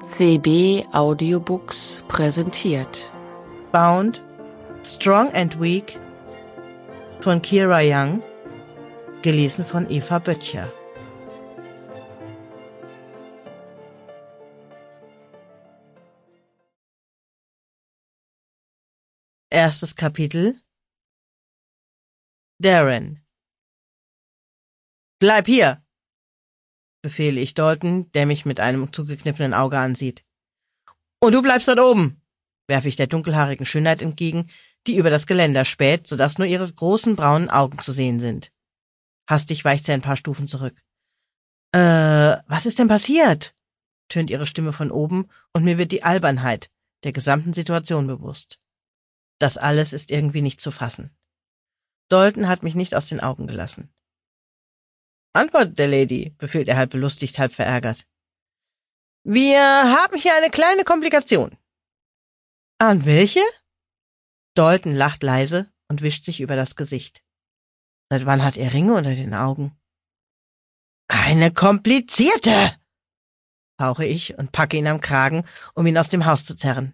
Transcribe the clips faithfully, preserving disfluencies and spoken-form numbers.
C B Audiobooks präsentiert Bound, Strong and Weak von Kira Young, gelesen von Eva Böttcher. Erstes Kapitel. Darren. Bleib hier, befehle ich Dalton, der mich mit einem zugekniffenen Auge ansieht. Und du bleibst dort oben, werfe ich der dunkelhaarigen Schönheit entgegen, die über das Geländer späht, sodass nur ihre großen braunen Augen zu sehen sind. Hastig weicht sie ein paar Stufen zurück. Äh, was ist denn passiert? Tönt ihre Stimme von oben, und mir wird die Albernheit der gesamten Situation bewusst. Das alles ist irgendwie nicht zu fassen. Dalton hat mich nicht aus den Augen gelassen. Antwortet der Lady, befiehlt er halb belustigt, halb verärgert. Wir haben hier eine kleine Komplikation. An welche? Dalton lacht leise und wischt sich über das Gesicht. Seit wann hat er Ringe unter den Augen? Eine komplizierte, hauche ich und packe ihn am Kragen, um ihn aus dem Haus zu zerren.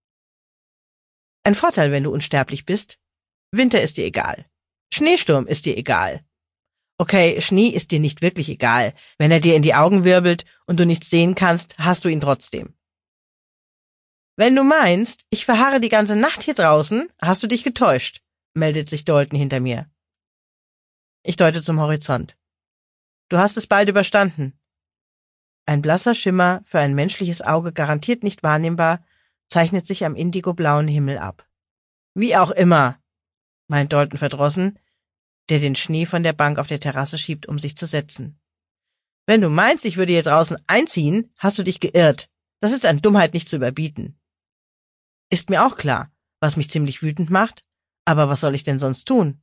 Ein Vorteil, wenn du unsterblich bist. Winter ist dir egal. Schneesturm ist dir egal. Okay, Schnee ist dir nicht wirklich egal. Wenn er dir in die Augen wirbelt und du nichts sehen kannst, hast du ihn trotzdem. Wenn du meinst, ich verharre die ganze Nacht hier draußen, hast du dich getäuscht, meldet sich Dalton hinter mir. Ich deute zum Horizont. Du hast es bald überstanden. Ein blasser Schimmer, für ein menschliches Auge garantiert nicht wahrnehmbar, zeichnet sich am indigoblauen Himmel ab. Wie auch immer, meint Dalton verdrossen, der den Schnee von der Bank auf der Terrasse schiebt, um sich zu setzen. Wenn du meinst, ich würde hier draußen einziehen, hast du dich geirrt. Das ist an Dummheit nicht zu überbieten. Ist mir auch klar, was mich ziemlich wütend macht, aber was soll ich denn sonst tun?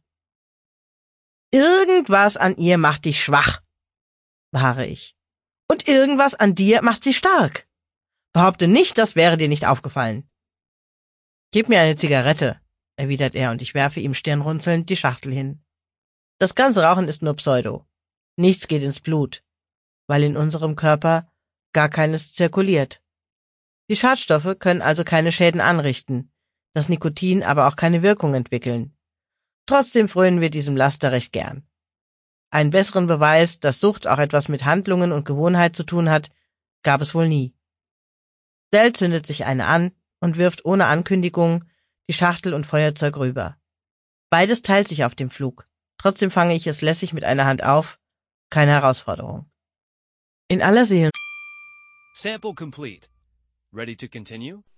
Irgendwas an ihr macht dich schwach, beharre ich. Und irgendwas an dir macht sie stark. Behaupte nicht, das wäre dir nicht aufgefallen. Gib mir eine Zigarette, erwidert er, und ich werfe ihm stirnrunzelnd die Schachtel hin. Das ganze Rauchen ist nur Pseudo. Nichts geht ins Blut, weil in unserem Körper gar keines zirkuliert. Die Schadstoffe können also keine Schäden anrichten, das Nikotin aber auch keine Wirkung entwickeln. Trotzdem frönen wir diesem Laster recht gern. Einen besseren Beweis, dass Sucht auch etwas mit Handlungen und Gewohnheit zu tun hat, gab es wohl nie. Dell zündet sich eine an und wirft ohne Ankündigung die Schachtel und Feuerzeug rüber. Beides teilt sich auf dem Flug. Trotzdem fange ich es lässig mit einer Hand auf. Keine Herausforderung. In aller Seele. Sample complete. Ready to continue?